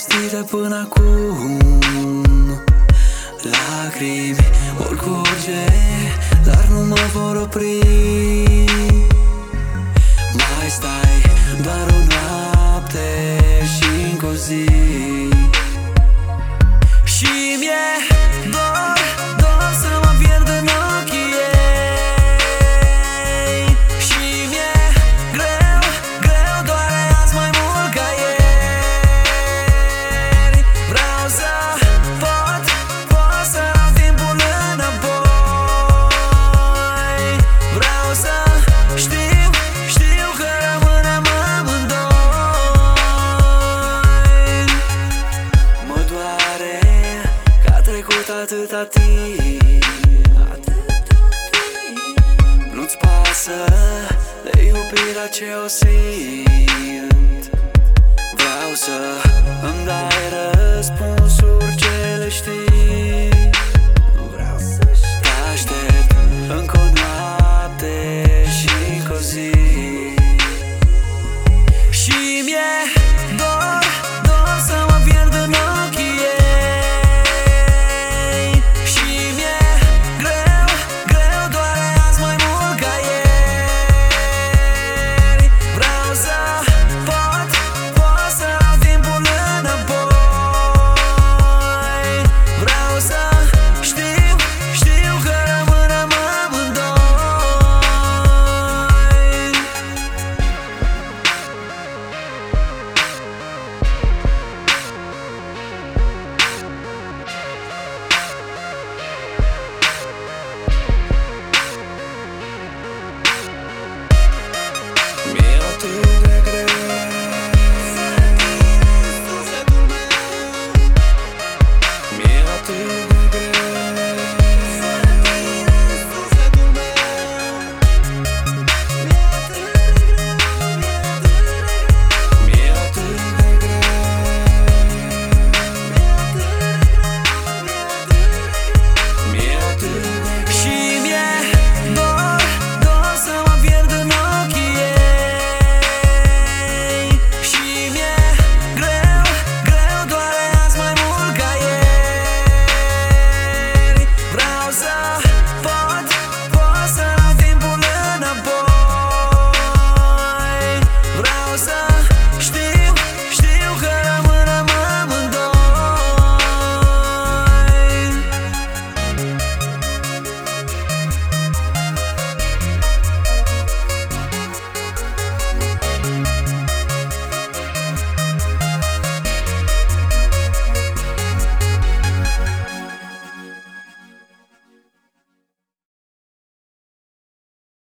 povestite până acum. Lacrimi vor curge, dar nu mă vor opri. Mai stai doar o noapte și încă o zi. Și mi-e dor să mă pierd în ochii ei. Și mi-e greu, doare azi mai mult ca ieri. Vreau să pot să am timpul înapoi. Vreau să știu că rămânem amândoi. Mă doare că a trecut atâta timp. Nu-ți pasă de iubirea ce o simt. Vreau să